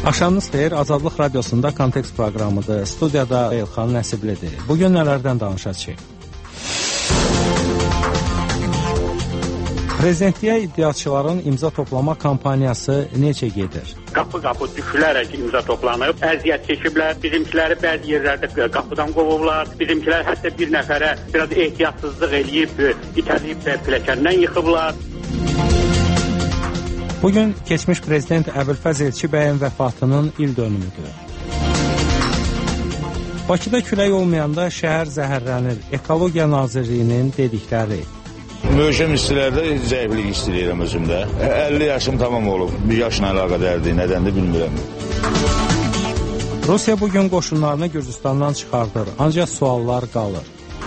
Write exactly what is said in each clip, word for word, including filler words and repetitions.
Axşamınız xeyir, Azadlıq Radiosunda Kontekst proqramıdır. Studiyada Elxan Nəsiblidir. Bugün nələrdən danışacağıq? Prezidentliyə iddiaçıların imza toplama kampaniyası necə gedir? Qapı-qapı düşülərək imza toplanıb, əziyyət çəkiblər. Bizimkiləri bəzi yerlərdə qapıdan qovublar. Bizimkilər hətta bir nəfərə biraz ehtiyatsızlıq eləyib, itələyib və pilləkəndən yıxıblar. Bugün keçmiş prezident Əbülfəz Elçibəyin vəfatının il dönümüdür. Bakıda külək olmayanda şəhər zəhərlənir. Ekologiya Nazirliyinin dedikləri. Möhkəm istilərdə zəiflik istəyirəm özümdə. əlli yaşım tamam olub. Bir yaşla əlaqədardır, nədəndir bilmirəm. Rusiya bugün qoşunlarını Gürcüstandan çıxardır, ancaq suallar qalır.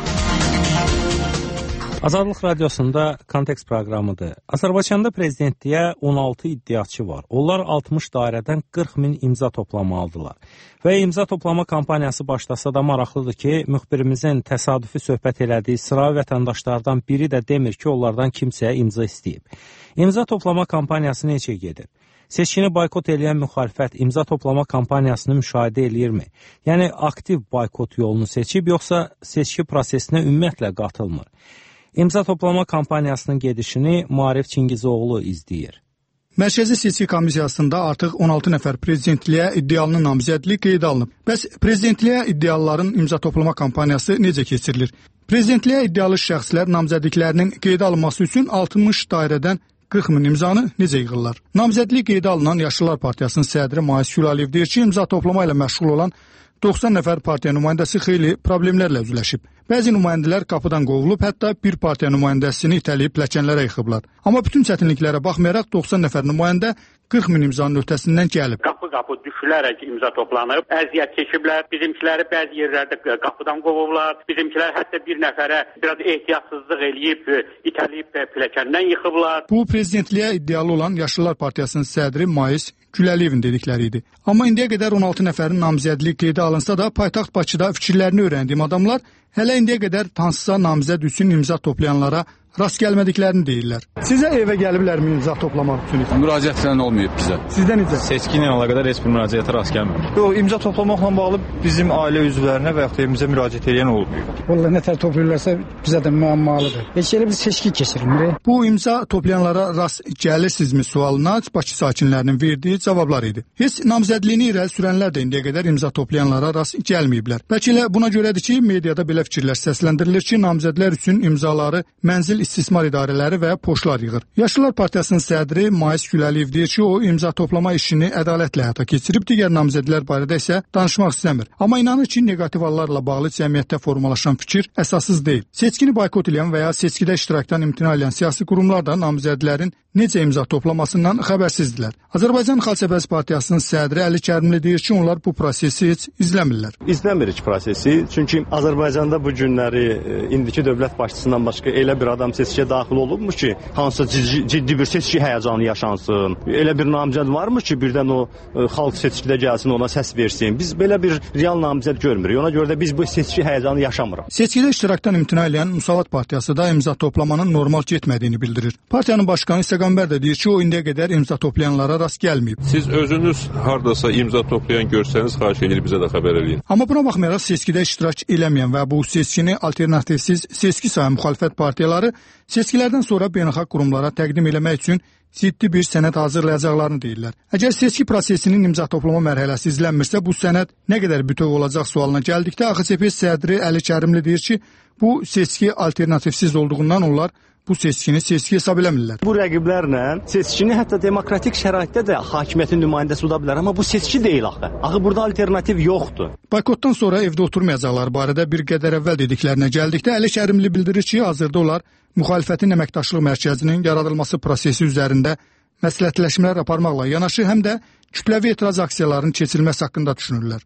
Azadlıq Radiosunda Kontekst proqramıdır. Azərbaycanda prezidentliyə on altı iddiaçı var. Onlar altmış dairədən qırx min imza toplamalıdırlar. Və imza toplama kampaniyası başlasa da maraqlıdır ki, müxbirimizin təsadüfi söhbət elədiyi sıra vətəndaşlardan biri də demir ki, onlardan kimsəyə imza istəyib. İmza toplama kampaniyası necə gedir? Seçkini boykot eləyən müxalifət imza toplama kampaniyasını müşahidə eləyirmi? Yəni, aktiv boykot yolunu seçib, yoxsa seçki prosesinə ümumiyyətlə qatılmır? İmza toplama kampaniyasının gedişini Maarif Çingizoğlu izləyir. Mərkəzi Seçki Komissiyasında artıq on altı nəfər prezidentliyə iddialı namizədlik qeydə alınıb. Bəs prezidentliyə iddialıların imza toplama kampaniyası necə keçirilir? Prezidentliyə iddialı şəxslər namizədliklərinin qeydə alınması üçün altmış dairədən qırx min imzanı necə yığırlar? Namizədlik qeydə alınan Yaşlılar Partiyasının sədri Mais Gülaliyev deyir ki, imza toplama ilə məşğul olan doxsan nəfər partiya nümayəndəsi xeyli problemlərlə üzləşib. Bəzi nümayəndələr qapıdan qovulub, hətta bir partiya nümayəndəsini itələyib pilləkənlərə yıxıblar. Amma bütün çətinliklərə baxmayaraq doxsan nəfər nümayəndə qırx min imzanın öhdəsindən gəlib. Qapı-qapı düşülərək imza toplanıb, əziyyət çəkiblər. Bizimkiləri bəzi yerlərdə qapıdan qovublar. Bizimkilər hətta bir nəfərə biraz ehtiyatsızlıq eləyib, itələyib pilləkəndən yıxıblar. Bu prezidentliyə iddialı olan Yaşlılar Partiyasının sədri Mais Güləliyevin dedikləri idi. Amma indiyə qədər on altı nəfərin namizədliyi qeydə alınsa da, paytaxt Bakıda fikirlərini öyrəndiyim adamlar hələ indiyə qədər hansısa namizəd üçün imza toplayanlara rast gəlmədiklərini deyirlər. Sizə evə gəliblərmi imza toplamaq üçün? Müraciət falan olmayıb bizə. Sizdə necə? Seçki ilə əlaqədar heç bir müraciətə rast gəlmədik. Yox, imza toplamaqla bağlı bizim ailə üzvlərinə və yaxud da evimizə müraciət edən olmayıb. Vallahi nətər toplayırlarsa bizə də müəmmalıdır. Heç elə bir seçki keçirilmir. Bu imza toplayanlara rast gəlirsinizmi sualına Bakı sakinlərinin verdiyi cavablar idi. Heç namizədliyini irəli sürənlər də indiyə qədər imza toplayanlara rast gəlməyiblər. Bəlkə elə buna görədir ki, mediada belə fikirlər səsləndirilir ki, namizədlər üçün imzaları mənzil istismar idarələri və poştlar yığır. Yaşlılar Partiyasının sədri Mais Gülaliyev deyir ki, o imza toplama işini ədalətlə həyata keçirib, digər namizədlər barədə isə danışmaq istəmir. Amma inanır ki, neqativ hallarla bağlı cəmiyyətdə formalaşan fikir əsassız deyil. Seçkini boykot edən və ya seçkidə iştirakdan imtina edən siyasi qurumlar da namizədlərin necə imza toplamasından xəbərsizdilər. Azərbaycan Xalq Partiyasının sədri Əli Kərimli deyir ki, onlar bu prosesi heç izləmirlər. İzləmirik prosesi, çünki Azərbaycanda bu günləri indiki dövlət başçısından başqa elə bir adam seçkiyə daxil olubmuş ki, hansısa ciddi, ciddi bir seçki həyəcanı yaşansın. Elə bir namizəd varmış ki, birdən o xalq seçkidə gəlsin, ona səs versin. Biz belə bir real namizəd görmürük. Ona görə də biz bu seçki həyəcanı yaşamırıq. Seçkidə iştirakdan imtina edən Müsavat Partiyası da imza toplamanın normal getmədiyini bildirir. Partiyanın başqanı isə Qəmbər də deyir ki, o indiyə qədər imza toplayanlara rast gəlməyib. Siz özünüz hardasa imza toplayan görsəniz, xahiş edir bizə də xəbər eləyin. Amma buna baxmayaraq seçkidə iştirak eləməyən və bu seçkini alternativsiz seçki sayan müxalifət partiyaları seçkilərdən sonra beynəlxalq qurumlara təqdim eləmək üçün ciddi bir sənəd hazırlayacaqlarını deyirlər. Əgər seçki prosesinin imza toplama mərhələsi izlənmirsə, bu sənəd nə qədər bütöv olacaq sualına gəldikdə A X C P sədri Əli Kərimli deyir ki, bu seçki alternativsiz olduğundan onlar bu seçkini seçki hesab eləmirlər. Bu rəqiblərlə seçkini hətta demokratik şəraitdə də hakimiyyətin nümayəndəsi ola bilər, amma bu seçki deyil axı. Axı burada alternativ yoxdur. Boykotdan sonra evdə oturmayacaqlar barədə bir qədər əvvəl dediklərinə gəldikdə Əli Kərimli bildirir ki, hazırda onlar müxalifətin əməkdaşlıq mərkəzinin yaradılması prosesi üzərində məsləhətləşmələr aparmaqla yanaşı, həm də kütləvi etiraz aksiyalarının keçirilməsi haqqında düşünürlər.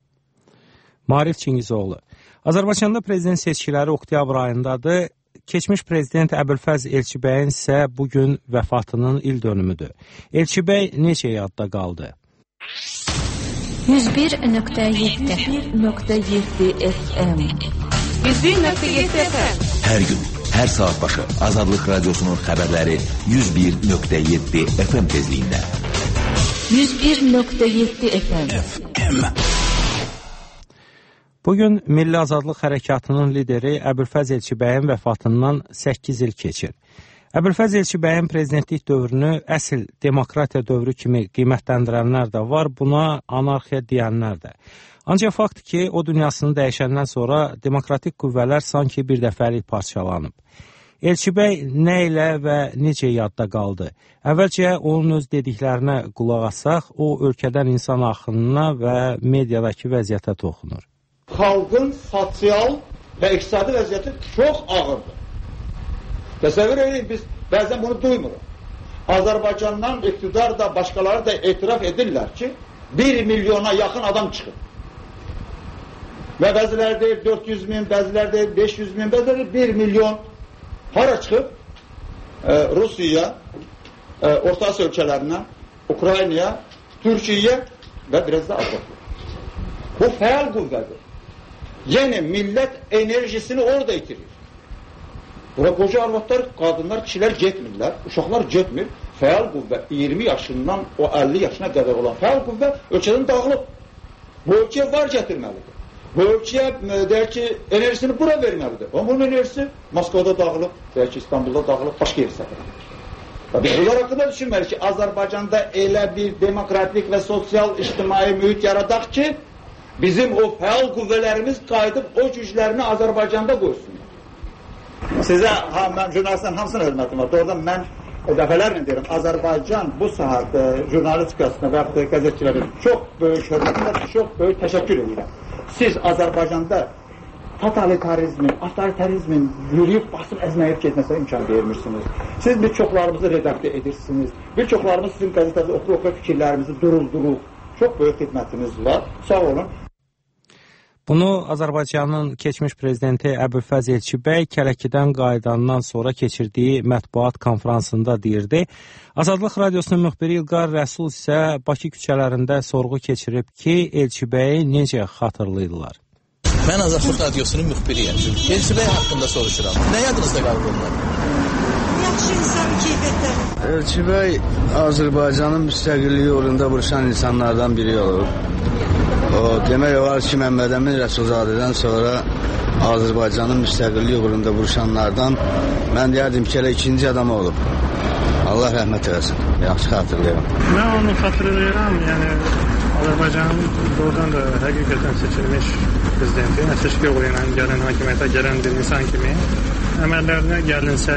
Maarif Çingizoğlu. Azərbaycanda prezident seçkiləri oktyabr ayındadır. Keçmiş prezident Əbülfəz Elçibəyin isə bugün vəfatının il dönümüdür. Elçibəy necə yadda qaldı? yüz bir nöqtə yeddi F M yüz bir nöqtə yeddi F M Hər gün, hər saat başı Azadlıq Radiosunun xəbərləri yüz bir nöqtə yeddi F M tezliyində. yüz bir nöqtə yeddi F M. Bugün Milli Azadlıq Hərəkatının lideri Əbülfəz Elçibəyin vəfatından səkkiz il keçir. Əbülfəz Elçibəyin prezidentlik dövrünü əsl demokratiya dövrü kimi qiymətləndirənlər də var, buna anarxiya deyənlər də. Ancaq fakt ki, o dünyasını dəyişəndən sonra demokratik qüvvələr sanki bir dəfəlik parçalanıb. Elçibəy nə ilə və necə yadda qaldı? Əvvəlcə onun öz dediklərinə qulaq assaq, o ölkədən insan axınına və mediadakı vəziyyətə toxunur. Xalqın sosial və iqtisadi vəziyyəti çox ağırdır. Təsəvvür edin, biz bəzən bunu duymuruq. Azərbaycandan iqtidar da, başqaları da etiraf edirlər ki, bir milyona yaxın adam çıxıb. Və bəziləri deyir dörd yüz min, bəziləri deyir beş yüz min, bəziləri bir milyon. Hara çıxıb? E, Rusiyaya, e, Orta Asiya ölkələrinə, Ukraynaya, Türkiyəyə və biraz da Azərbaycan. Bu fəal qüvvədir. Yəni millət enerjisini orada itirir. Bura qoca arvadlar, qadınlar, kişilər getmirlər, uşaqlar getmir. Fəal qüvvə iyirmi yaşından o əlli yaşına qədər olan fəal qüvvə ölkədən dağılıb. Bu ölkəyə var gətirməlidir. Bu ölkəyə deyək ki, enerjisini bura verməlidir. Amma bunun enerjisi Moskvada dağılıb, deyək ki, İstanbulda dağılıb, başqa yeri səfərdir. Biz bunlar haqqında düşünməliyik ki, Azərbaycanda elə bir demokratik və sosial ictimai mühit yaradaq ki, bizim o fəal qüvvələrimiz qayıdıb o güclərini Azərbaycanda qoysunlar. Sizə, ha, mən jurnalistlərin hamısına hörmətim var. Doğrudan mən dəfələrlə deyirəm, Azərbaycan bu saat e, jurnalistikasına və yaxud da qəzetçilərin çox böyük hörmətimlə, çox böyük təşəkkür edirəm. Siz Azərbaycanda totalitarizmin, avtoritarizmin yürüyüb basıb əzməyib getməsə imkan vermirsiniz. Siz bir çoxlarımızı redaktə edirsiniz. Bir çoxlarımız sizin qəzetədə oxu-oxu fikirlərimizi durul-durul. Çox böyük xidmətiniz var. Sağ olun. Bunu Azərbaycanın keçmiş prezidenti Əbülfəz Elçibəy Kələkidən qayıdandan sonra keçirdiyi mətbuat konfransında deyirdi. Azadlıq Radiosunun müxbiri İlqar Rəsul isə Bakı küçələrində sorğu keçirib ki, Elçibəyi necə xatırlayırlar? Mən Azadlıq Radiosunun müxbiriyəm. Elçibəy haqqında soruşuram. Nə yadınızda qalıb onlar? Yaxşı insan keyfiyyətdə. Elçibəy Azərbaycanın müstəqilliyi uğrunda vuruşan insanlardan biri olub. O, demək olar ki, Məmməd Əmin Rəsulzadədən sonra Azərbaycanın müstəqilliyi uğrunda vuruşanlardan mən deyərdim ki, elə ikinci adam olub. Allah rəhmət eləsin. Yaxşı xatırlayıram. Mən onu xatırlayıram. Yəni Azərbaycanın doğrudan da həqiqətən seçilmiş prezidenti, seçki yolu ilə gələn hakimiyyətə gələn bir insan kimi əməllərinə gəlinsə,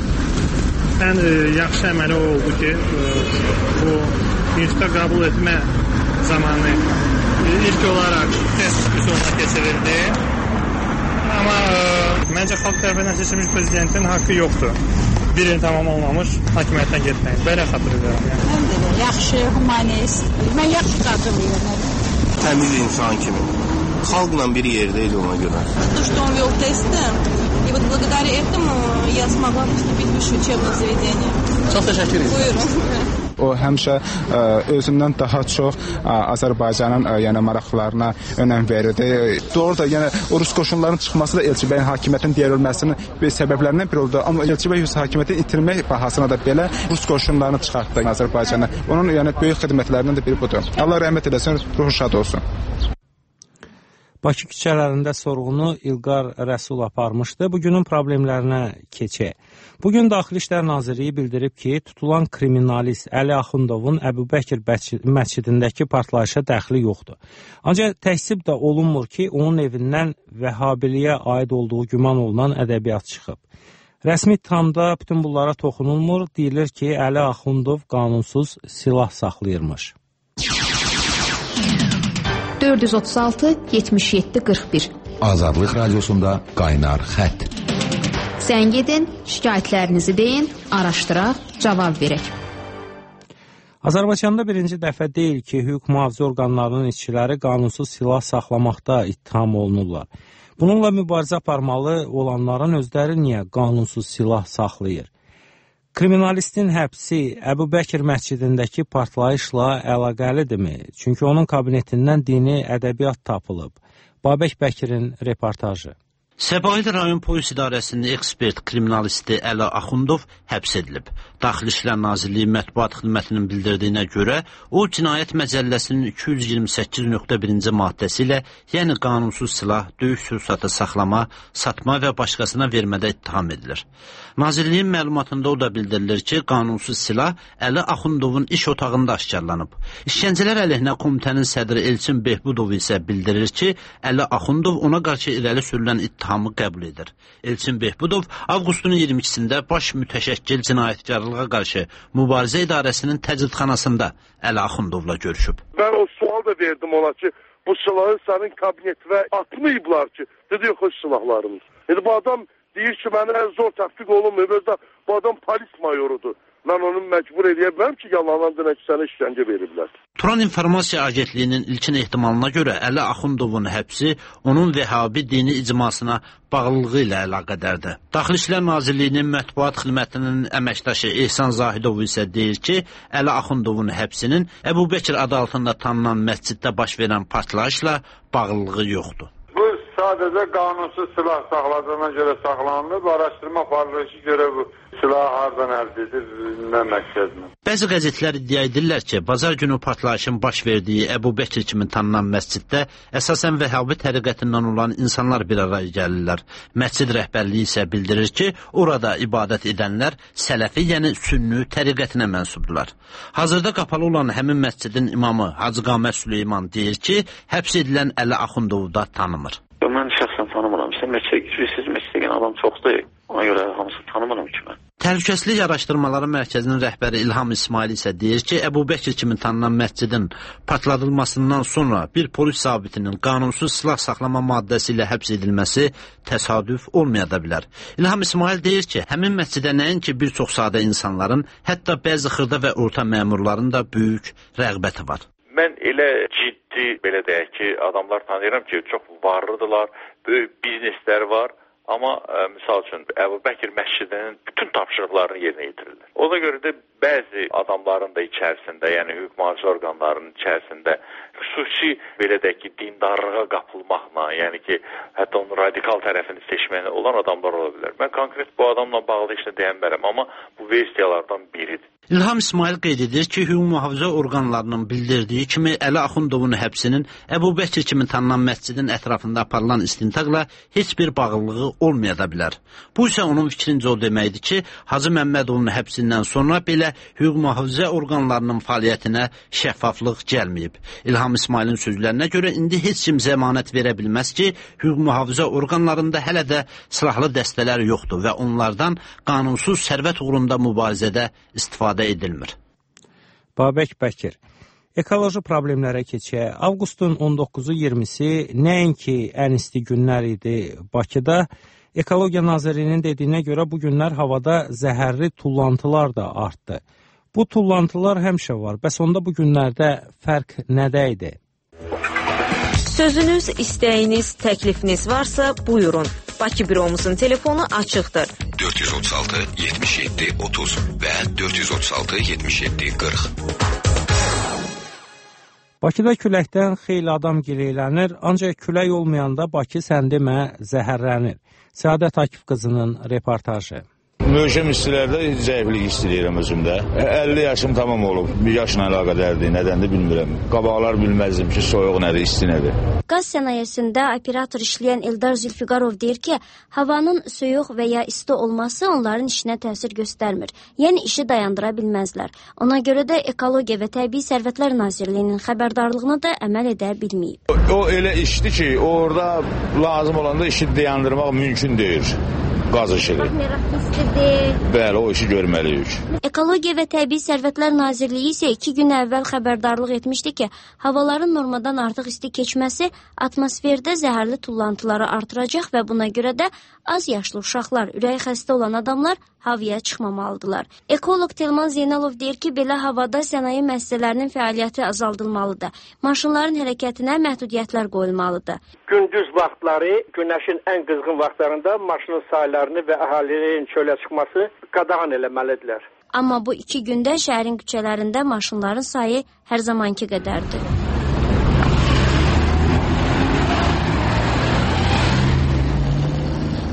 ən e, yaxşı əməli oldu ki, e, bu instituta qəbul etmə zamanı ilk olaraq test üsuluna keçirildi. Amma e, məncə xalq tərəfindən seçilmiş prezidentin haqqı yoxdur. Bir il tamam olmamış hakimiyyətdən getməyin. Belə xatırlayıram. Yəni. Mən də yaxşı, humanist. Mən yaxşı xatırlayıram. Təmiz insan kimi. Xalqla bir yerdəydi ona görə. То, что он вел тесты, и вот благодаря этому я смогла поступить в высшее учебное заведение. Çox təşəkkür edirəm. Buyurun. O həmişə ə, özündən daha çox ə, Azərbaycanın ə, yəni maraqlarına önəm verirdi. Doğru da, yəni o rus qoşunlarının çıxması da Elçibəyin hakimiyyətin deyilməsinin bir səbəblərindən biri oldu. Amma Elçibəy hakimiyyəti itirmək bahasına da belə rus qoşunlarını çıxartdı Azərbaycana. Onun yəni böyük xidmətlərindən də biri budur. Allah rəhmət eləsin, ruhu şad olsun. Bakı küçələrində sorğunu İlqar Rəsul aparmışdı. Bugünün problemlərinə keçək. Bugün Daxili İşlər Nazirliyi bildirib ki, tutulan kriminalist Əli Axundovun Əbubəkir məscidindəki partlayışa dəxli yoxdur. Ancaq təksib də olunmur ki, onun evindən Vəhhabiliyə aid olduğu güman olunan ədəbiyyat çıxıb. Rəsmi ittihamda bütün bunlara toxunulmur. Deyilir ki, Əli Axundov qanunsuz silah saxlayırmış. dörd yüz otuz altı yetmiş yeddi qırx bir Azadlıq Radiosunda qaynar xətt. Zəng edin, şikayətlərinizi deyin, araşdıraq, cavab verək. Azərbaycanda birinci dəfə deyil ki, hüquq mühafizə orqanlarının işçiləri qanunsuz silah saxlamaqda ittiham olunurlar. Bununla mübarizə aparmalı olanların özləri niyə qanunsuz silah saxlayır? Kriminalistin həbsi Əbubəkir məscidindəki partlayışla əlaqəlidirmi? Çünki onun kabinetindən dini ədəbiyyat tapılıb. Babək Bəkirin reportajı. Səbail rayon polis idarəsinin ekspert kriminalisti Əli Axundov həbs edilib. Daxili İşlər Nazirliyi Mətbuat Xidmətinin bildirdiyinə görə o Cinayət Məcəlləsinin iki yüz iyirmi səkkiz nöqtə birinci maddəsi ilə, yəni qanunsuz silah, döyüş sursatı saxlama, satma və başqasına vermədə ittiham edilir. Nazirliyin məlumatında o da bildirilir ki, qanunsuz silah Əli Axundovun iş otağında aşkarlanıb. İşgəncələr əleyhinə komitənin sədri Elçin Behbudov isə bildirir ki, Əli Axundov ona qarşı irəli sürülən ittihamı qəbul edir. Elçin Behbudov avqustun iyirmi ikisində baş mütəşəkkil cinayətkarlığa qarşı Mübarizə İdarəsinin təcridxanasında Əli Axundovla görüşüb. Mən o sual da verdim ona ki, bu silahı sənin kabinetinə atmayıblar ki, dedi yox, silahlarımız. Yəni bu adam deyir ki, mənə zor təftiq olunmuyor, özdə bu adam polis mayorudur. Mən onu məcbur edə bilməm ki, yalandan denə ki, sənə işgəncə veriblər. Turan İnformasiya Agentliyinin ilkin ehtimalına görə Əli Axundovun həbsi onun Vəhabi dini icmasına bağlılığı ilə əlaqədərdir. Daxili İşlər Nazirliyinin Mətbuat Xidmətinin əməkdaşı Ehsan Zahidov isə deyir ki, Əli Axundovun həbsinin Əbu Bəkir adı altında tanınan məsciddə baş verən partlayışla bağlılığı yoxdur. Sadəcə qanunsuz silah saxladığına görə saxlanılıb, araşdırma aparılır ki, görə bu silah hardan əldə edir, nə məqsədlə. Bəzi qəzetlər iddia edirlər ki, bazar günü partlayışın baş verdiyi Əbu Bəkir kimi tanınan məsciddə əsasən Vəhabi təriqətindən olan insanlar bir araya gəlirlər. Məscid rəhbərliyi isə bildirir ki, orada ibadət edənlər Sələfi, yəni Sünni təriqətinə mənsubdular. Hazırda qapalı olan həmin məscidin imamı Hacı Qamər Süleyman deyir ki, həbs edilən Əli Axundovu da tanımır. Mən şəxsən tanımıram. Sən məçəyə girirsiniz, məçəyə adam çoxdur. Ona görə hamısı tanımıram ki, mən. Təhlükəsizlik Araşdırmaları Mərkəzinin rəhbəri İlham İsmail isə deyir ki, Əbu Bəkir kimi tanınan məscidin partladılmasından sonra bir polis zabitinin qanunsuz silah saxlama maddəsi ilə həbs edilməsi təsadüf olmaya da bilər. İlham İsmail deyir ki, həmin məscidə nəinki bir çox sadə insanların, hətta bəzi xırda və orta məmurların da böyük rəğbəti var. Mən elə ciddi, belə deyək ki, adamlar tanıyıram ki, çox varlıdırlar, böyük bizneslər var. Amma ə, misal üçün Əbu Bəkir məscidinin bütün tapşırıqlarını yerinə yetirirlər. Ona görə də bəzi adamların da içərisində, yəni hüquq mühafizə orqanlarının içərisində xüsusi belə deyək ki, dindarlığa qapılmaqla, yəni ki, hətta onun radikal tərəfini seçməklə olan adamlar ola bilər. Mən konkret bu adamla bağlı heç nə deyənmərəm, amma bu versiyalardan biridir. İlham İsmail qeyd edir ki, hüquq mühafizə orqanlarının bildirdiyi kimi Əli Axundovun həbsinin Əbu Bəkir kimi tanınan məscidin ətrafında aparılan istintaqla heç bir bağlılığı olmaya da bilər. Bu isə onun fikrincə o deməkdir ki, Hacı Məmmədovun həbsindən sonra belə hüquq mühafizə orqanlarının fəaliyyətinə şəffaflıq gəlməyib. İlham İsmailin sözlərinə görə indi heç kim zəmanət verə bilməz ki, hüquq mühafizə orqanlarında hələ də silahlı dəstələr yoxdur və onlardan qanunsuz sərvət uğrunda mübarizədə istifadə edilmir. Babək Bəkir, ekoloji problemlərə keçək. Avqustun on doqquzu iyirmisi nəinki ən isti günlər idi Bakıda. Ekologiya Nazirliyinin dediyinə görə bu günlər havada zəhərli tullantılar da artdı. Bu tullantılar həmişə var. Bəs onda bu günlərdə fərq nədə idi? Sözünüz, istəyiniz, təklifiniz varsa buyurun. Bakı büromuzun telefonu açıqdır. dörd yüz otuz altı yetmiş yeddi otuz və dörd yüz otuz altı yetmiş yeddi qırx. Bakıda küləkdən xeyli adam gileylənir, ancaq külək olmayanda Bakı sən demə zəhərlənir. Səadət Akif qızının reportajı. Möhkəm istilərdə zəiflik istəyirəm özümdə. əlli yaşım tamam olub. Bir yaşla əlaqədardır. Nədəndir bilmirəm. Qabaqlar bilməzdim ki, soyuq nədir, isti nədir. Qaz sənayesində operator işləyən Eldar Zülfiqarov deyir ki, havanın soyuq və ya isti olması onların işinə təsir göstərmir. Yəni işi dayandıra bilməzlər. Ona görə də Ekologiya və Təbii Sərvətlər Nazirliyinin xəbərdarlığına da əməl edə bilməyib. O, o elə işdir ki, orada lazım olanda işi dayandırmaq mümkün deyil. Qaz işığı. Bəli, o işi görməliyik. Ekologiya və Təbii Sərvətlər Nazirliyi isə iki gün əvvəl xəbərdarlıq etmişdi ki, havaların normadan artıq isti keçməsi atmosferdə zəhərli tullantıları artıracaq və buna görə də az yaşlı uşaqlar, ürək xəstə olan adamlar havaya çıxmamalıdırlar. Ekoloq Telman Zeynalov deyir ki, belə havada sənaye müəssisələrinin fəaliyyəti azaldılmalıdır. Maşınların hərəkətinə məhdudiyyətlər qoyulmalıdır. Gündüz vaxtları, günəşin ən qızğın vaxtlarında maşının saylarını və əhalinin çölə çıxması qadağan eləməlidirlər. Amma bu iki gündə şəhərin küçələrində maşınların sayı hər zamanki qədərdir.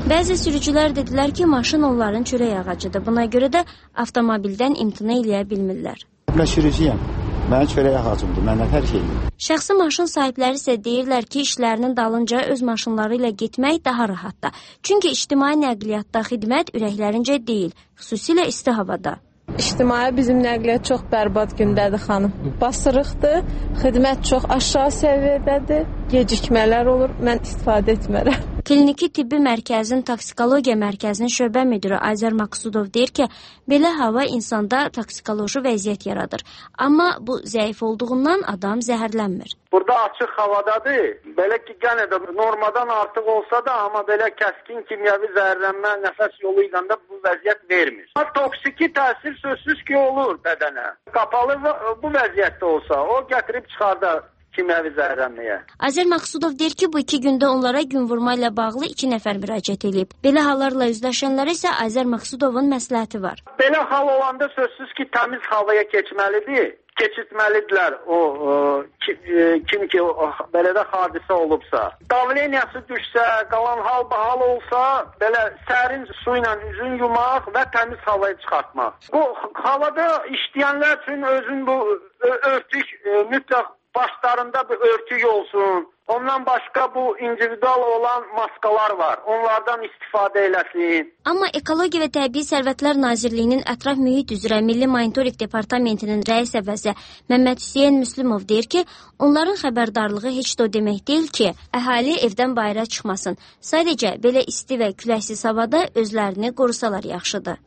Bəzi sürücülər dedilər ki, maşın onların çörək ağacıdır. Buna görə də avtomobildən imtina eləyə bilmirlər. Mən sürücüyəm. Mənim çörək ağacımdır. Məndən hər şeydir. Şəxsi maşın sahibləri isə deyirlər ki, işlərinin dalınca öz maşınları ilə getmək daha rahatdır. Çünki ictimai nəqliyyatda xidmət ürəklərincə deyil, xüsusilə isti havada. İctimai bizim nəqliyyat çox bərbad gündədir, xanım. Basırıqdır, xidmət çox aşağı səviyyədədir, gecikmələr olur, mən istifadə etmərəm. Kliniki Tibbi Mərkəzin Toksikologiya Mərkəzinin şöbə müdiri Azər Maqsudov deyir ki, belə hava insanda toksikoloji vəziyyət yaradır. Amma bu zəif olduğundan adam zəhərlənmir. Burada açıq havadadır. Belə ki, gənə də normadan artıq olsa da, amma belə kəskin kimyəvi zəhərlənmə nəfəs yolu ilə də bu vəziyyət vermir. Toksiki təsir sözsüz ki, olur bədənə. Qapalı bu vəziyyətdə olsa, o gətirib çıxardar kimyəvi zəhərlənməyə. Azər Maqsudov deyir ki, bu iki gündə onlara gün vurma ilə bağlı iki nəfər müraciət edib. Belə hallarla üzləşənlərə isə Azər Maqsudovun məsləhəti var. Belə hal olanda sözsüz ki, təmiz havaya keçməlidir. Keçitməlidirlər o, o kim, kim ki o, belə də hadisə olubsa. Davleniyası düşsə, qalan hal bahal olsa, belə sərin su ilə üzün yumaq və təmiz havaya çıxartmaq. Bu havada işləyənlər üçün özün bu örtük mütləq başlarında bir örtük olsun. Ondan başqa bu individual olan maskalar var. Onlardan istifadə eləsin. Amma Ekologiya və Təbii Sərvətlər Nazirliyinin Ətraf Mühit üzrə Milli Monitorinq Departamentinin rəis əvəzi Məmməd Hüseyn Müslümov deyir ki, onların xəbərdarlığı heç də o demək deyil ki, əhali evdən bayıra çıxmasın. Sadəcə belə isti və küləksiz havada özlərini qorusalar yaxşıdır.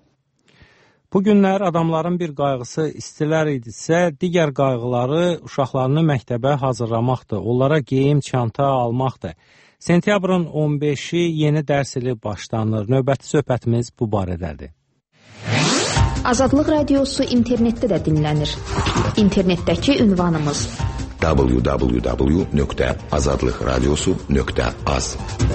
Bu günlər adamların bir qayğısı istilər idisə, digər qayğıları uşaqlarını məktəbə hazırlamaqdır, onlara geyim, çanta almaqdır. Sentyabrın on beşi yeni dərs ili başlanır. Növbəti söhbətimiz bu barədədir. Azadlıq Radiosu internetdə də dinlənir. İnternetdəki ünvanımız w w w nöqtə azadlıqradiosu nöqtə az.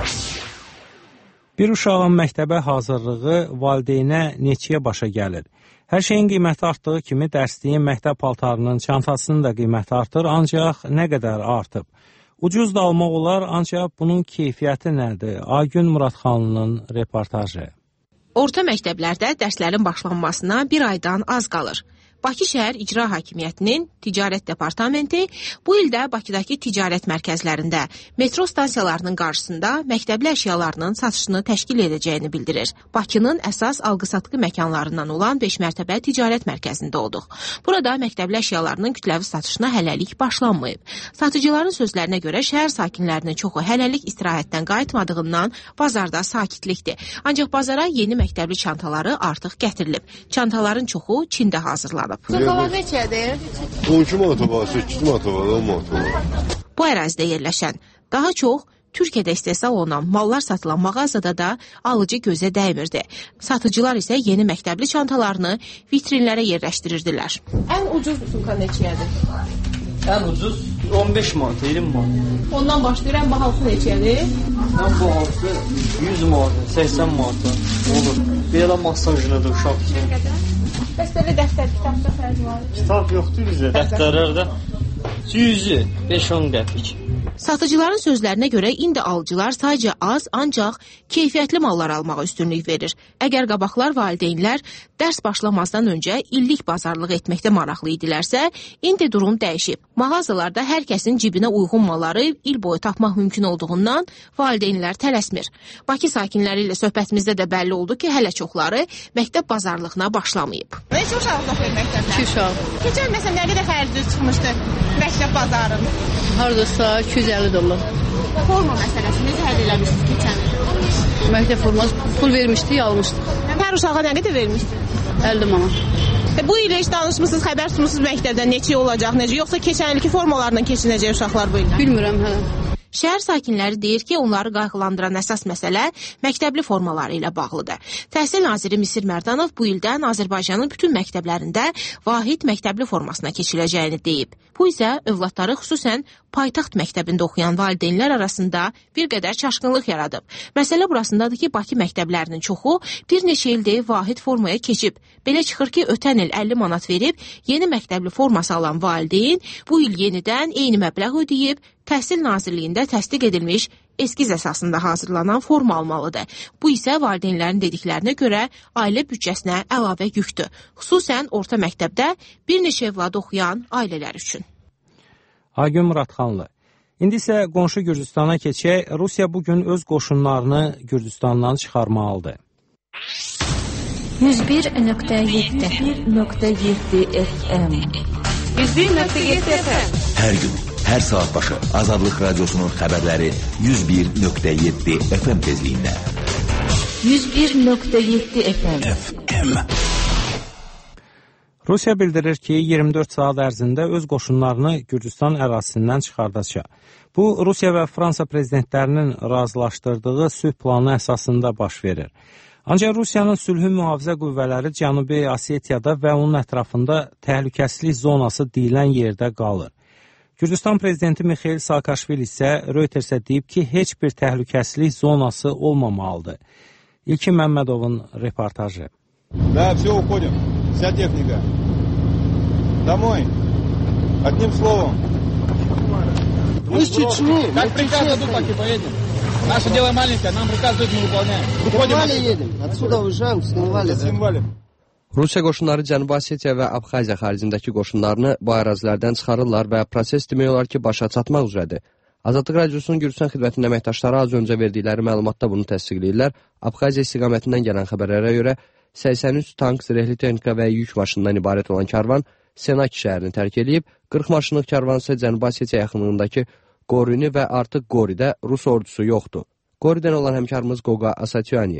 Bir uşağın məktəbə hazırlığı valideynə neçəyə başa gəlir? Hər şeyin qiyməti artdığı kimi dərsliyin məktəb paltarının, çantasının da qiyməti artır, ancaq nə qədər artıb? Ucuz da almaq olar, ancaq bunun keyfiyyəti nədir? Aygün Muradxanlının reportajı. Orta məktəblərdə dərslərin başlanmasına bir aydan az qalır. Bakı şəhər İcra Hakimiyyətinin Ticarət Departamenti bu ildə Bakıdakı ticarət mərkəzlərində, metro stansiyalarının qarşısında məktəbli əşyalarının satışını təşkil edəcəyini bildirir. Bakının əsas alqı-satqı məkanlarından olan beş mərtəbə ticarət mərkəzində olduq. Burada məktəbli əşyalarının kütləvi satışına hələlik başlanmayıb. Satıcıların sözlərinə görə şəhər sakinlərinin çoxu hələlik istirahətdən qayıtmadığından bazarda sakitlikdir. Ancaq bazara yeni məktəbli çantaları artıq gətirilib. Çantaların çoxu Çində hazırlanıb. Çantalar neçədir? on iki manata var, səkkiz manata var, on manata var. Bu ərazidə yerləşən, daha çox Türkiyədə istehsal olunan mallar satılan mağazada da alıcı gözə dəymirdi. Satıcılar isə yeni məktəbli çantalarını vitrinlərə yerləşdirirdilər. Ən ucuz sumka neçəyədir? Ən ucuz on beş manat, iyirmi manat. Ondan başlayır, ən bahalısı neçədir? Ən bahalısı yüz manat, səksən manat olur. Belə masajlıdır uşaq üçün. Bəs belə dəftər, kitabda fərqi var? Kitab yoxdur bizə, dəftərlərdə yüzü beş on qəpik. Satıcıların sözlərinə görə indi alıcılar sadəcə az, ancaq keyfiyyətli mallar almağa üstünlük verir. Əgər qabaqlar valideynlər dərs başlamazdan öncə illik bazarlıq etməkdə maraqlı idilərsə, indi durum dəyişib. Mağazalarda hər kəsin cibinə uyğun malları il boyu tapmaq mümkün olduğundan valideynlər tələsmir. Bakı sakinləri ilə söhbətimizdə də bəlli oldu ki, hələ çoxları məktəb bazarlığına başlamayıb. Neçə uşaq oxuyur məktəbdə? İki uşaq. Keçən məsələn, nə qədər xərciniz çıxmışdı məktəb bazarının? Hardasa iki yüz əlli dollar. Forma məsələsi necə həll eləmişsiniz keçən il? Məktəb forması pul vermişdik, almışdıq. Hər uşağa nə qədər vermişdiniz? əlli manat. E, bu il heç danışmısınız, xəbər tutmusunuz məktəbdən neçə olacaq, necə? Yoxsa keçən ilki formalarla keçinəcək uşaqlar bu ildə? Bilmirəm hələ. Şəhər sakinləri deyir ki, onları qayğılandıran əsas məsələ məktəbli formaları ilə bağlıdır. Təhsil naziri Misir Mərdanov bu ildən Azərbaycanın bütün məktəblərində vahid məktəbli formasına keçiləcəyini deyib. Bu isə övladları xüsusən paytaxt məktəbində oxuyan valideynlər arasında bir qədər çaşqınlıq yaradıb. Məsələ burasındadır ki, Bakı məktəblərinin çoxu bir neçə ildir vahid formaya keçib. Belə çıxır ki, ötən il əlli manat verib yeni məktəbli forması alan valideyn bu il yenidən eyni məbləğ ödəyib Təhsil Nazirliyində təsdiq edilmiş eskiz əsasında hazırlanan forma almalıdır. Bu isə valideynlərin dediklərinə görə ailə büdcəsinə əlavə yükdür. Xüsusən orta məktəbdə bir neçə övladı oxuyan ailələr üçün. Aygün Muradxanlı. İndi isə qonşu Gürcüstana keçək. Rusiya bugün öz qoşunlarını Gürcüstandan çıxarmalıdır. yüz bir nöqtə yeddi nöqtə yeddi F M yüz bir nöqtə yeddi F M Hər gün, hər saat başı Azadlıq Radiosunun xəbərləri yüz bir nöqtə yeddi F M tezliyində. yüz bir nöqtə yeddi F M F M Rusiya bildirir ki, iyirmi dörd saat ərzində öz qoşunlarını Gürcüstan ərazisindən çıxardacaq. Bu, Rusiya və Fransa prezidentlərinin razılaşdırdığı sülh planı əsasında baş verir. Ancaq Rusiyanın sülhün mühafizə qüvvələri Cənubi Osetiyada və onun ətrafında təhlükəsizlik zonası deyilən yerdə qalır. Gürcüstan prezidenti Mikhail Saakashvili isə Reutersə deyib ki, heç bir təhlükəsizlik zonası olmamalıdır. İlkin Məmmədovun reportajı. Да, все, уходим. Вся техника. Домой. Одним словом. Мы из Чечни. Как приказ дадут, так и поедем. Наше дело маленькое, нам приказ дают, мы выполняем. Cenevale едем. Отсюда уезжаем, с Cenevale. Rusiya qoşunları Cənubi Osetiya və Abxaziya xaricindəki qoşunlarını bu ərazilərdən çıxarırlar və proses demək olar ki, başa çatmaq üzrədir. Azadlıq Radiosunun Gürcüstan xidmətinin əməkdaşları az öncə verdikləri məlumatda bunu təsdiqləyirlər. Abxaziya istiqamətindən gələn xəbərlərə görə səksən üç tank, zirehli texnika və yük maşınından ibarət olan karvan Senaki şəhərini tərk edib, qırx maşınlıq karvan isə Cənubi Osetiya yaxınlığındakı Qorini və artıq Qoridə Rus ordusu yoxdur. Qoridən olan həmkarımız Qoqa Asatyani.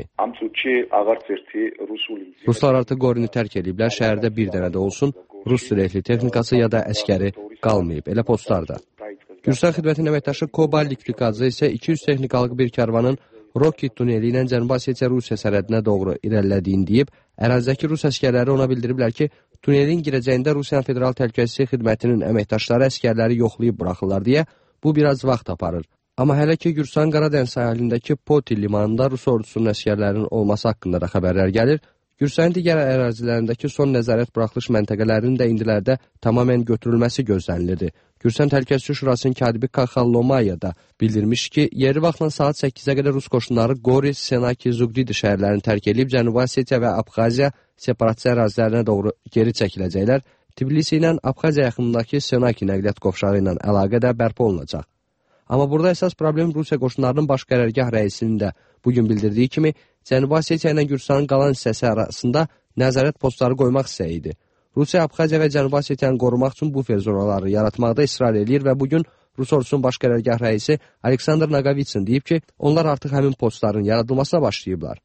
Ruslar artıq Qorini tərk ediblər, şəhərdə bir dənə də olsun Rus zirehli texnikası ya da əskəri qalmayıb, elə postlarda. Gürcüstan xidmətinin əməkdaşı Koba Liklikadze isə iki yüz texnikalıq bir karvanın Rocket tuneli ilə Cənubi Osetiya Rusiya sərhədinə doğru irəlilədiyini deyib, ərazidəki Rus əskərləri ona bildiriblər ki, tunelin girəcəyində Rusiyanın Federal Təhlükəsizlik Xidmətinin əməkdaşları əskərləri yoxlayıb buraxırlar deyə bu biraz vaxt aparır. Amma hələ ki, Gürcüstan Qaradəniz sahilindəki Poti limanında Rus ordusunun əskərlərinin olması haqqında da xəbərlər gəlir. Gürcüstanın digər ərazilərindəki son nəzarət buraxılış məntəqələrinin də indilərdə tamamən götürülməsi gözlənilirdi. Gürcüstan Təhlükəsizlik Şurasının katibi Kaxallomaya da bildirmiş ki, yeri vaxtla saat səkkizə qədər Rus qoşunları Qori, Senaki, Zuqdidi şəhərlərini tərk edib Cənubi Osetiya və Abxaziya separatçı ərazilərinə doğru geri çəkiləcəklər. Tbilisi ilə Abxaziya yaxınındakı Senaki nəqliyyat qovşağı ilə əlaqə də bərpa olunacaq. Amma burada əsas problem Rusiya qoşunlarının baş qərargah rəisinin də bugün bildirdiyi kimi, Cənubi Osetiya ilə Gürcüstanın qalan hissəsi arasında nəzarət postları qoymaq istəyi idi. Rusiya, Abxaziya və Cənubi Osetiyanı qorumaq üçün bufer zonaları yaratmaqda israr edir və bugün Rus ordusunun baş qərargah rəisi Aleksandr Naqovitsin deyib ki, onlar artıq həmin postların yaradılmasına başlayıblar.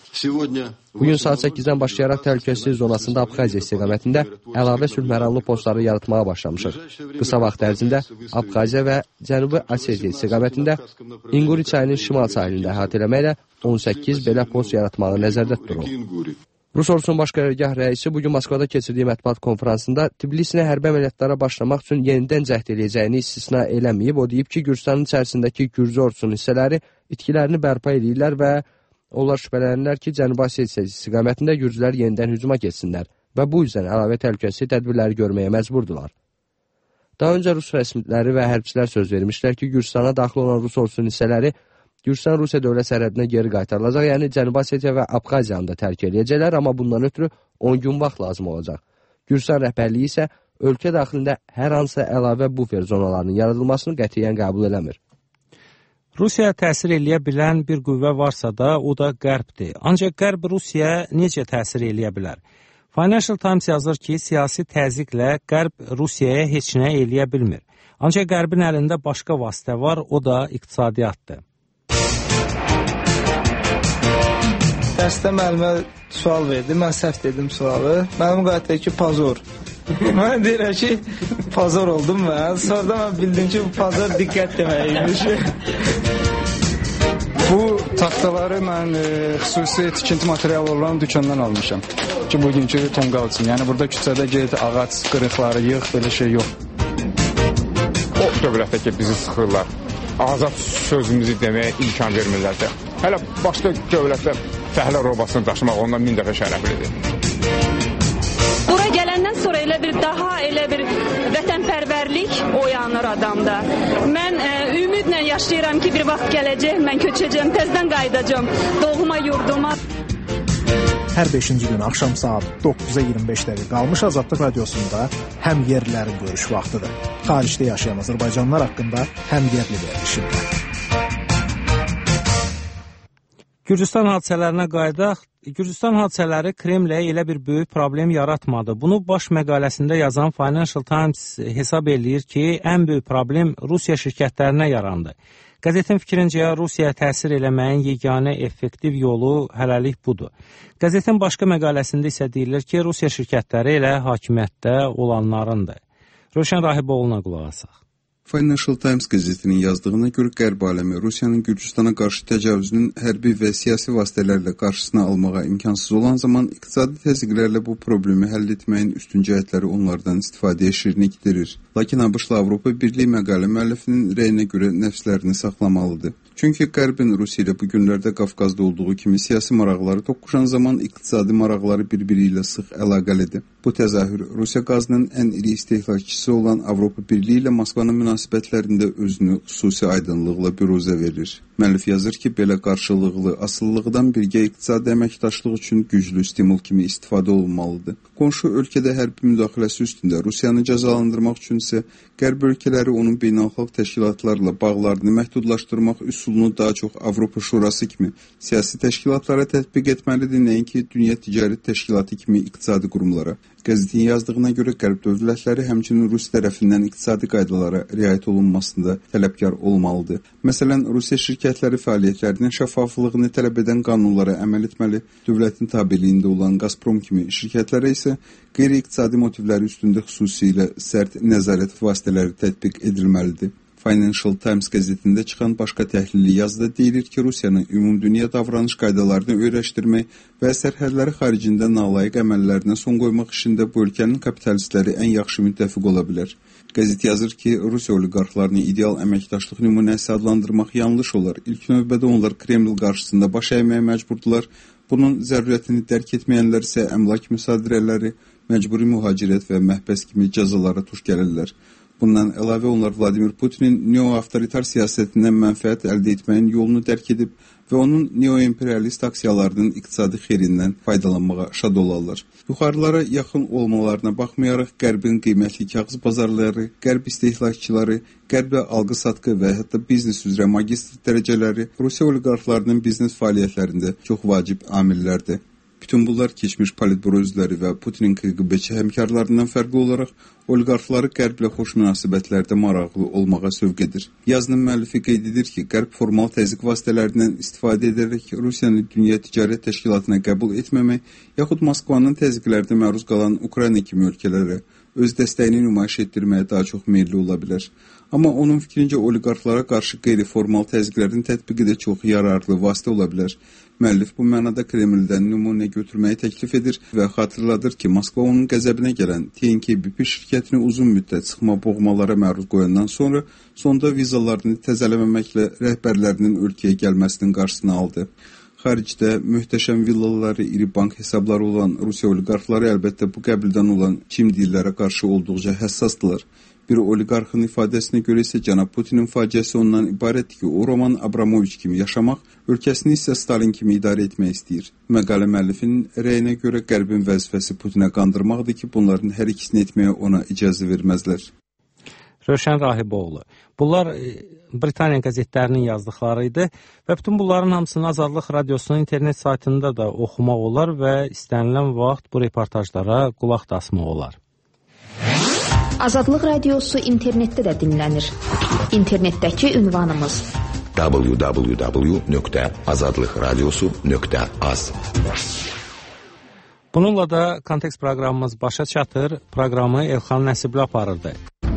Bugün saat səkkizdən başlayaraq təhlükəsizlik zonasında Abxaziya istiqamətində əlavə sülh məramlı postları yaratmağa başlamışıq. Qısa vaxt ərzində Abxaziya və Cənubi Osetiya istiqamətində İnguri çayının şimal sahilində əhatə eləməklə on səkkiz belə post yaratmağı nəzərdə tutulur. Rus ordusunun baş qərargah rəisi bugün Moskvada keçirdiyi mətbuat konfransında Tbilisinə hərbi əməliyyatlara başlamaq üçün yenidən cəhd eləyəcəyini istisna eləməyib. O deyib ki, Gürcüstanın içərisindəki Gürcü ordusunun hissələri itkilərini bərpa edirlər və onlar şübhələnirlər ki, Cənubi Osetiya istiqamətində Gürcülər yenidən hücuma keçsinlər və bu yüzden əlavə təhlükəsizlik tədbirləri görməyə məcburdular. Daha öncə Rus rəsmiləri və hərbçilər söz vermişlər ki, Gürcüstana daxil olan Rus ordusunun hissələri Gürcüstan-Rusiya dövlət sərhədinə geri qaytarılacaq, yəni Cənubi Osetiya və Abxaziyanı da tərk edəcəklər, amma bundan ötürü on gün vaxt lazım olacaq. Gürcüstan rəhbərliyi isə ölkə daxilində hər hansı əlavə bufer zonalarının yaradılmasını qətiyyən qəbul eləmir. Rusiyaya təsir eləyə bilən bir qüvvə varsa da, o da Qərbdir. Ancaq Qərb Rusiyaya necə təsir eləyə bilər? Financial Times yazır ki, siyasi təzyiqlə Qərb Rusiyaya heç nə eləyə bilmir. Ancaq Qərbin əlində başqa vasitə var, o da iqtisadiyyatdır. Dərsdə müəllimə sual verdi, mən səhv dedim sualı. Mənim qayıtdı ki, pazor. Mən deyirəm ki, pazor oldum mən. Sonra mən bildim ki, bu pazor diqqət deməkiymiş. Bu taxtaları mən e, xüsusi tikinti materialı olan dükkandan almışam. Ki, bugünkü tonqal üçün. Yəni, burada küçədə get, ağac qırıqları yığ, belə şey yox. O dövlətdə ki, bizi sıxırlar. Azad sözümüzü deməyə imkan vermirlərsə. Hələ başqa dövlətdə fəhlə robasını daşımaq ondan min dəfə şərəflidir. Bura gələndən sonra elə bir daha elə bir vətənpərvərlik oyanır adamda. Mən e, ümid ümidlə yaşayıram ki, bir vaxt gələcək, mən köçəcəm, təzədən qayıdacam doğma yurduma. Hər beşinci gün axşam saat doqquza iyirmi beş dəqiqə qalmış Azadlıq radiosunda həm yerlilərin görüş vaxtıdır. Xaricdə yaşayan Azərbaycanlılar haqqında həm yerli verilişində. Gürcüstan hadisələrinə qayıdaq. Gürcüstan hadisələri Kremlə elə bir böyük problem yaratmadı. Bunu baş məqaləsində yazan Financial Times hesab eləyir ki, ən böyük problem Rusiya şirkətlərinə yarandı. Qəzetin fikrincə, Rusiyaya təsir eləməyin yeganə effektiv yolu hələlik budur. Qəzetin başqa məqaləsində isə deyilir ki, Rusiya şirkətləri elə hakimiyyətdə olanlarındır. Rövşən Rahiboğlu'na qulaq asaq. Financial Times qəzetinin yazdığına görə Qərb aləmi Rusiyanın Gürcüstana qarşı təcavüzünün hərbi və siyasi vasitələrlə qarşısını almağa imkansız olan zaman iqtisadi təzyiqlərlə bu problemi həll etməyin üstün cəhətləri onlardan istifadəyə şirin gidirir. Lakin ABŞ-la Avropa Birliyi məqalə müəllifinin rəyinə görə nəfslərini saxlamalıdır. Çünki Qərbin Rusiya ilə bu günlərdə Qafqazda olduğu kimi siyasi maraqları toqquşan zaman iqtisadi maraqları bir-biri ilə sıx əlaqəlidir. Bu təzahür Rusiya qazının ən iri istehlakçısı olan Avropa Birliyi ilə Moskvanın münasibətlərində özünü xüsusi aydınlıqla büruzə verir. Müəllif yazır ki, belə qarşılıqlı asılılıqdan birgə iqtisadi əməkdaşlıq üçün güclü stimul kimi istifadə olunmalıdır. Qonşu ölkədə hərbi müdaxiləsi üstündə Rusiyanı cəzalandırmaq üçün isə Qərb ölkələri onun beynəlxalq təşkilatlarla bağlarını məhdudlaşdırmaq üsulunu daha çox Avropa Şurası kimi siyasi təşkilatlara tətbiq etməlidir, nəinki Dünya Ticarət Təşkilatı kimi iqtisadi qurumlara. Qəzetin yazdığına görə Qərb dövlətləri həmçinin Rus tərəfindən iqtisadi qaydalara riayət olunmasında tələbkar olmalıdır. Məsələn, Rusiya şirkətləri fəaliyyətlərinin şəffaflığını tələb edən qanunlara əməl etməli, dövlətin tabeliyində olan Gazprom kimi şirkətlərə isə qeyri-iqtisadi motivləri üstündə xüsusilə sərt nəzarət vasitələri tətbiq edilməlidir. Financial Times qəzetində çıxan başqa təhlilli yazıda deyilir ki, Rusiyanın ümumdünya davranış qaydalarını öyrəşdirmək və sərhədləri xaricində nalayiq əməllərinə son qoymaq işində bu ölkənin kapitalistləri ən yaxşı müttəfiq ola bilər. Qəzet yazır ki, Rusiya oliqarxlarını ideal əməkdaşlıq nümunəsi adlandırmaq yanlış olar. İlk növbədə onlar Kreml qarşısında baş əyməyə məcburdular. Bunun zərurətini dərk etməyənlər isə əmlak müsadirələri, məcburi mühacirət və məhbəs kimi cəzalara tuş gəlirlər. Bundan əlavə onlar Vladimir Putinin neo-avtoritar siyasətindən mənfəət əldə etməyin yolunu dərk edib və onun neo-imperialist aksiyalarının iqtisadi xeyrindən faydalanmağa şad olarlar. Yuxarılara yaxın olmalarına baxmayaraq Qərbin qiymətli kağız bazarları, Qərb istehlakçıları, Qərbə alqı-satqı və hətta biznes üzrə magistr dərəcələri Rusiya oliqarxlarının biznes fəaliyyətlərində çox vacib amillərdir. Bütün bunlar keçmiş politbüro üzvləri və Putinin K G B-çi həmkarlarından fərqli olaraq oliqarxları Qərblə xoş münasibətlərdə maraqlı olmağa sövq edir. Yazının müəllifi qeyd edir ki, Qərb formal təzyiq vasitələrindən istifadə edərək Rusiyanı Dünya Ticarət Təşkilatına qəbul etməmək, yaxud Moskvanın təzyiqlərinə məruz qalan Ukrayna kimi ölkələrə öz dəstəyini nümayiş etdirməyə daha çox meyilli ola bilər. Amma onun fikrincə oliqarxlara qarşı qeyri-formal təzyiqlərin tətbiqi də çox yararlı vasitə ola bilər. Müəllif bu mənada Kremldən nümunə götürməyi təklif edir və xatırladır ki, Moskva onun qəzəbinə gələn T N K B P şirkətini uzun müddət sıxma boğmalara məruz qoyandan sonra sonda vizalarını təzələməməklə rəhbərlərinin ölkəyə gəlməsinin qarşısını aldı. Xaricdə möhtəşəm villaları, iri bank hesabları olan Rusiya oliqarxları əlbəttə bu qəbildən olan çim dillərə qarşı olduqca həssasdılar. Bir oliqarxın ifadəsinə görə isə cənab Putinin faciəsi ondan ibarətdir ki, o Roman Abramoviç kimi yaşamaq, ölkəsini isə Stalin kimi idarə etmək istəyir. Məqalə müəllifinin rəyinə görə Qərbin vəzifəsi Putinə qandırmaqdır ki, bunların hər ikisini etməyə ona icazə verməzlər. Rövşən Rahiboğlu. Bunlar Britaniya qəzetlərinin yazdıqları idi və bütün bunların hamısını Azadlıq Radiosunun internet saytında da oxumaq olar və istənilən vaxt bu reportajlara qulaq da asmaq olar. Azadlıq Radiosu internetdə də dinlənir. İnternetdəki ünvanımız w w w nöqtə azadlıqradiosu nöqtə az. Bununla da Kontekst proqramımız başa çatır. Proqramı Elxan Nəsibli aparırdı.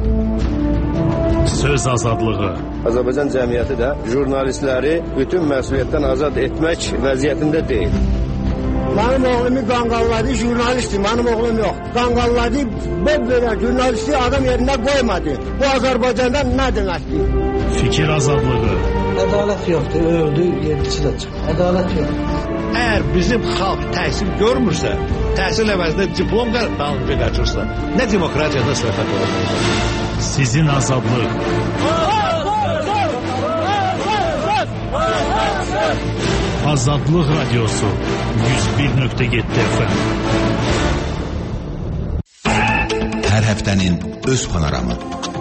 Söz azadlığı. Azərbaycan cəmiyyəti də jurnalistləri bütün məsuliyyətdən azad etmək vəziyyətində deyil. Mənim oğlumu qanqalladı, jurnalistdir, mənim oğlum yox. Qanqalladı, belə jurnalisti adam yerində qoymadı. Bu Azərbaycanda nə deməkdir? Fikir azadlığı. Ədalət yoxdur, öldü, yedisi də çıxır. Ədalət yoxdur. Əgər bizim xalq təhsil görmürsə, təhsil əvəzində diplom dalınca qaçırsa, nə demokratiyada söhbət olur? Sizin azadlıq. Azadlıq Radiosu yüz bir nöqtə yeddi F M. Hər həftənin öz panoramı.